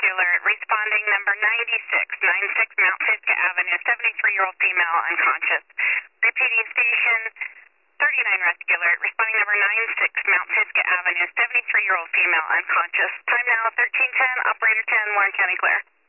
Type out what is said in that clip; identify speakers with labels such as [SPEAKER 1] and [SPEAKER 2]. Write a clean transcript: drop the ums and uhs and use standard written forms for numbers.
[SPEAKER 1] Rescue Alert, responding number 96 Mount Pisgah Avenue, 73-year-old female unconscious. Repeating station 39 Rescue Alert, responding number 96 Mount Pisgah Avenue, 73-year-old female unconscious. Time now 13:10, operator 10, Warren County clear.